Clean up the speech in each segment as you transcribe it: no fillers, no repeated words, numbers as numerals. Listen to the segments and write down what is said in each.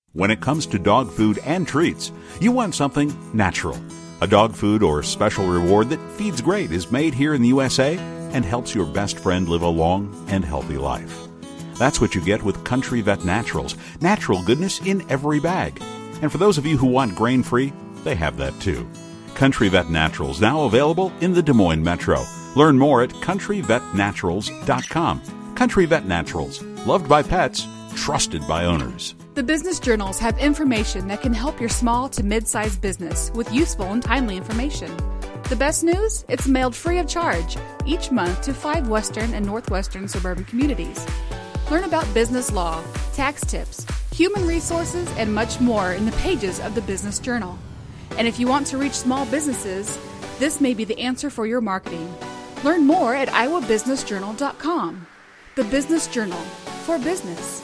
When it comes to dog food and treats, you want something natural. A dog food or special reward that feeds great is made here in the USA and helps your best friend live a long and healthy life. That's what you get with Country Vet Naturals. Natural goodness in every bag. And for those of you who want grain-free, they have that too. Country Vet Naturals, now available in the Des Moines Metro. Learn more at countryvetnaturals.com. Country Vet Naturals, loved by pets, trusted by owners. The business journals have information that can help your small to mid-sized business with useful and timely information. The best news? It's mailed free of charge each month to 5 western and northwestern suburban communities. Learn about business law, tax tips, human resources, and much more in the pages of the Business Journal. And if you want to reach small businesses, this may be the answer for your marketing. Learn more at iowabusinessjournal.com. The Business Journal, for business.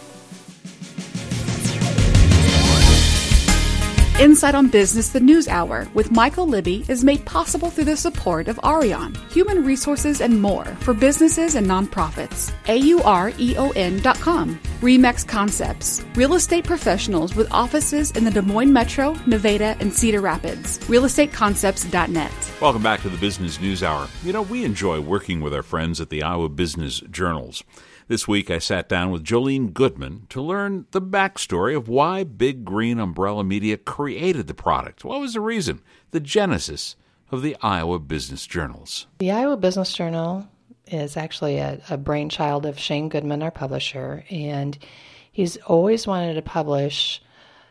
Insight on Business, the News Hour, with Michael Libby is made possible through the support of Arion, Human Resources and More for businesses and nonprofits. AUREON.com. Remax Concepts, real estate professionals with offices in the Des Moines Metro, Nevada, and Cedar Rapids. realestateconcepts.net. Welcome back to the Business News Hour. You know, we enjoy working with our friends at the Iowa Business Journals. This week, I sat down with Jolene Goodman to learn the backstory of why Big Green Umbrella Media created the product. What was the reason, the genesis of the Iowa Business Journals? The Iowa Business Journal is actually a brainchild of Shane Goodman, our publisher, and he's always wanted to publish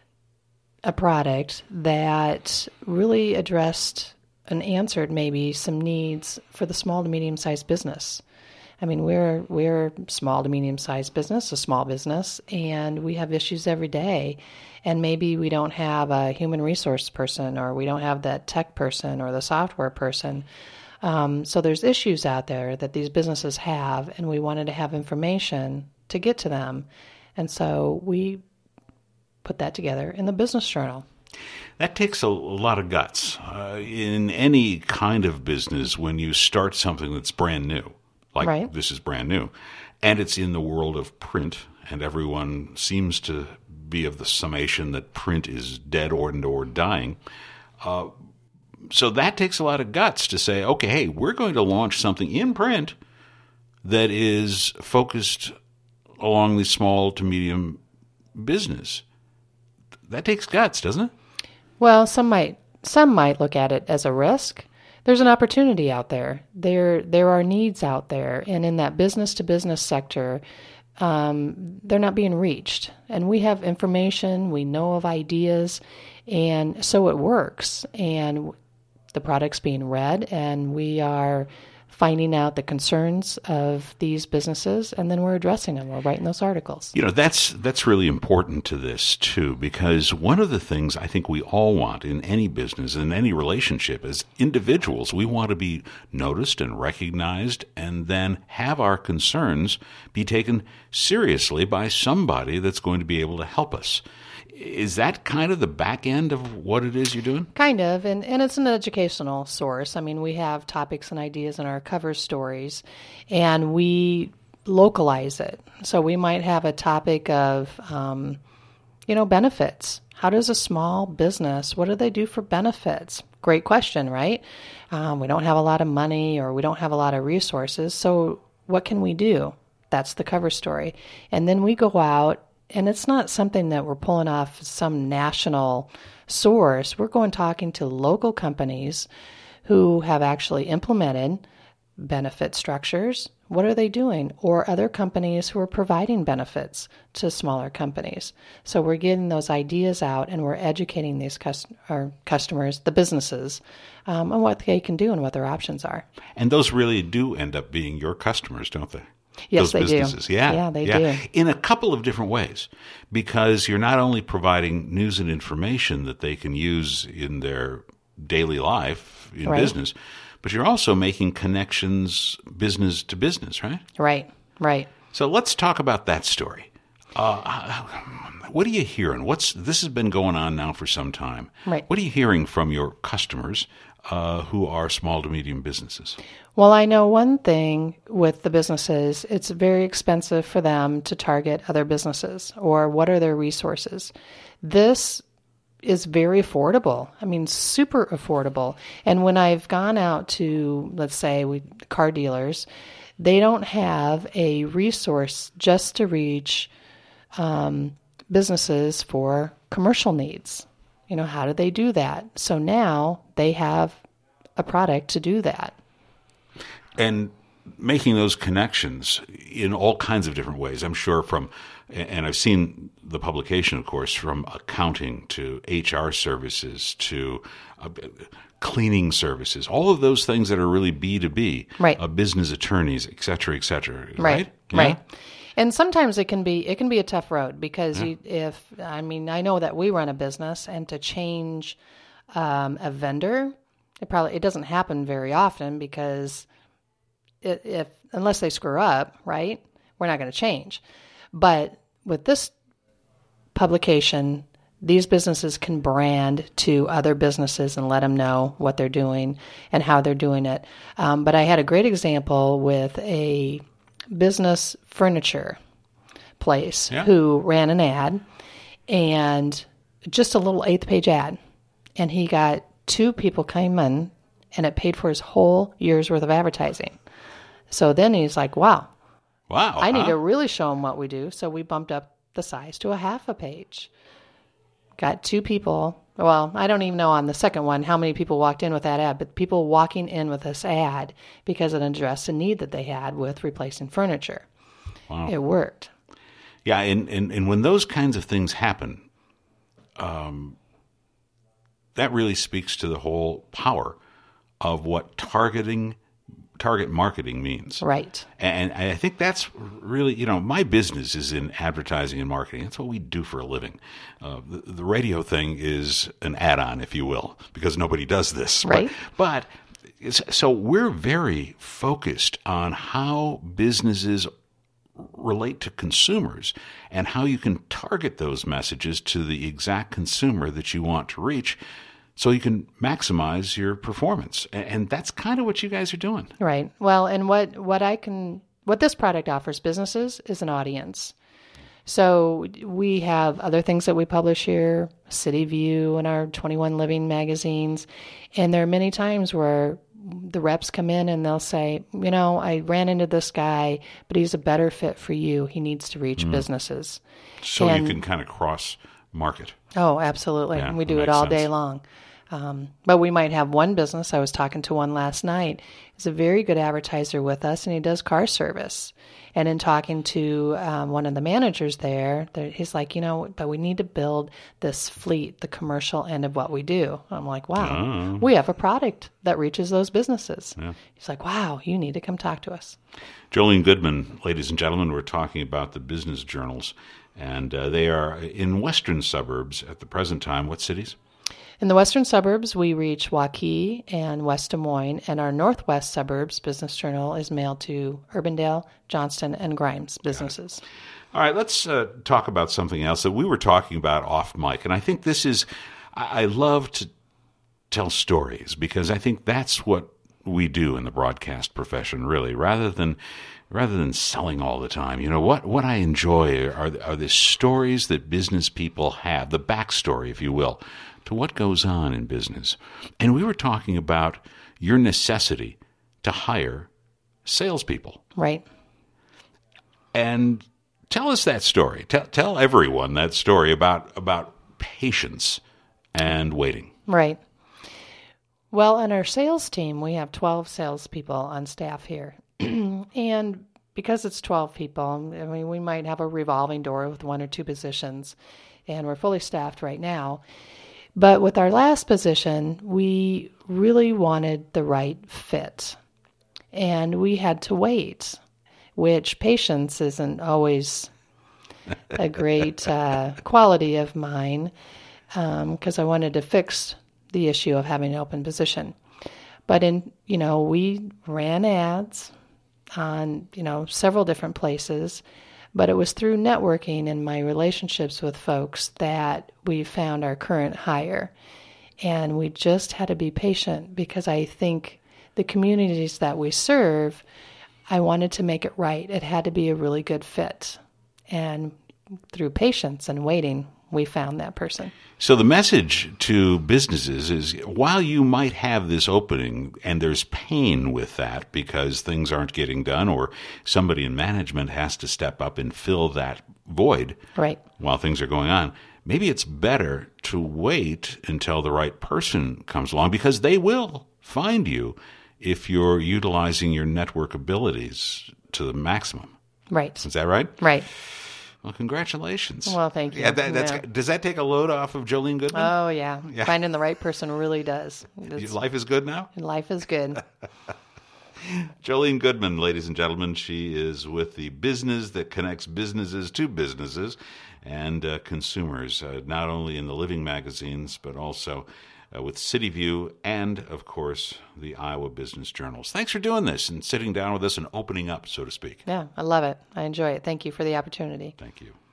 a product that really addressed and answered maybe some needs for the small to medium-sized business. I mean, we're small to medium-sized business, a small business, and we have issues every day. And maybe we don't have a human resource person, or we don't have that tech person or the software person. So there's issues out there that these businesses have, and we wanted to have information to get to them. And so we put that together in the Business Journal. That takes a lot of guts. In any kind of business, when you start something that's brand new, like right. This is brand new, and it's in the world of print, and everyone seems to be of the summation that print is dead or dying. So that takes a lot of guts to say, okay, hey, we're going to launch something in print that is focused along the small to medium business. That takes guts, doesn't it? Well, some might look at it as a risk. There's an opportunity out there. There are needs out there, and in that business-to-business sector, they're not being reached. And we have information, we know of ideas, and so it works. And the product's being read, and we are finding out the concerns of these businesses, and then we're addressing them. We're writing those articles. You know, that's really important to this, too, because one of the things I think we all want in any business, in any relationship, as individuals, we want to be noticed and recognized, and then have our concerns be taken seriously by somebody that's going to be able to help us. Is that kind of the back end of what it is you're doing? Kind of, and it's an educational source. I mean, we have topics and ideas in our cover stories, and we localize it. So we might have a topic of, benefits. How does a small business, what do they do for benefits? Great question, right? We don't have a lot of money, or we don't have a lot of resources, so what can we do? That's the cover story. And then we go out, and it's not something that we're pulling off some national source. We're going talking to local companies who have actually implemented benefit structures. What are they doing? Or other companies who are providing benefits to smaller companies. So we're getting those ideas out, and we're educating these customers, the businesses, on what they can do and what their options are. And those really do end up being your customers, don't they? Yes, those they businesses. do. Yeah, they do. In a couple of different ways, because you're not only providing news and information that they can use in their daily life in right. business, but you're also making connections business to business, right? Right. So let's talk about that story. What are you hearing? This has been going on now for some time. Right. What are you hearing from your customers who are small to medium businesses? Well, I know one thing with the businesses, it's very expensive for them to target other businesses, or what are their resources. This is very affordable. I mean, super affordable. And when I've gone out to, let's say, car dealers, they don't have a resource just to reach businesses for commercial needs. How do they do that? So now they have a product to do that. And making those connections in all kinds of different ways, I'm sure and I've seen the publication, of course, from accounting to HR services to cleaning services, all of those things that are really B2B, right? Business attorneys, et cetera, right? Right, yeah? Right. And sometimes it can be a tough road because I know that we run a business, and to change a vendor, it doesn't happen very often because unless they screw up, right, we're not going to change. But with this publication, these businesses can brand to other businesses and let them know what they're doing and how they're doing it. But I had a great example with a business furniture place who ran an ad, and just a little 8th-page ad. And he got 2 people came in, and it paid for his whole year's worth of advertising. So then he's like, wow, I need to really show them what we do. So we bumped up the size to a 1/2 page. Got 2 people. Well, I don't even know on the second one how many people walked in with that ad, but people walking in with this ad because it addressed a need that they had with replacing furniture. Wow. It worked. Yeah, and when those kinds of things happen, that really speaks to the whole power of what target marketing means. Right. And I think that's really, my business is in advertising and marketing. That's what we do for a living. The radio thing is an add-on, if you will, because nobody does this. Right. But so we're very focused on how businesses relate to consumers and how you can target those messages to the exact consumer that you want to reach, so you can maximize your performance. And that's kind of what you guys are doing. Right. Well, and what this product offers businesses is an audience. So we have other things that we publish here, City View and our 21 Living magazines. And there are many times where the reps come in and they'll say, I ran into this guy, but he's a better fit for you. He needs to reach businesses. So you can kind of cross market. Oh, absolutely. Yeah, we do it all day long. But we might have one business. I was talking to one last night. He's a very good advertiser with us, and he does car service. And in talking to one of the managers there, he's like, but we need to build this fleet, the commercial end of what we do. I'm like, wow, we have a product that reaches those businesses. Yeah. He's like, wow, you need to come talk to us. Jolene Goodman, ladies and gentlemen, we're talking about the business journals, and they are in western suburbs at the present time. What cities? In the western suburbs, we reach Waukee and West Des Moines, and our northwest suburbs business journal is mailed to Urbandale, Johnston, and Grimes businesses. All right, let's talk about something else that we were talking about off mic, and I think this is, I love to tell stories because I think that's what we do in the broadcast profession, really, rather than selling all the time. What I enjoy are the stories that business people have, the backstory, if you will, to what goes on in business. And we were talking about your necessity to hire salespeople. Right. And tell us that story. Tell everyone that story about patience and waiting. Right. Well, on our sales team, we have 12 salespeople on staff here. And because it's 12 people, we might have a revolving door with 1 or 2 positions, and we're fully staffed right now. But with our last position, we really wanted the right fit, and we had to wait, which patience isn't always a great quality of mine, because I wanted to fix the issue of having an open position. But we ran ads on, several different places. But it was through networking and my relationships with folks that we found our current hire. And we just had to be patient because I think the communities that we serve, I wanted to make it right. It had to be a really good fit. And through patience and waiting, we found that person. So the message to businesses is, while you might have this opening and there's pain with that because things aren't getting done or somebody in management has to step up and fill that void right. while things are going on, maybe it's better to wait until the right person comes along, because they will find you if you're utilizing your network abilities to the maximum. Right. Is that right? Right. Well, congratulations. Well, thank you. Yeah, does that take a load off of Jolene Goodman? Oh, yeah. Finding the right person really does. Life is good now? Life is good. Jolene Goodman, ladies and gentlemen, she is with the business that connects businesses to businesses and consumers, not only in the Living magazines, but also with City View and, of course, the Iowa Business Journals. Thanks for doing this and sitting down with us and opening up, so to speak. Yeah, I love it. I enjoy it. Thank you for the opportunity. Thank you.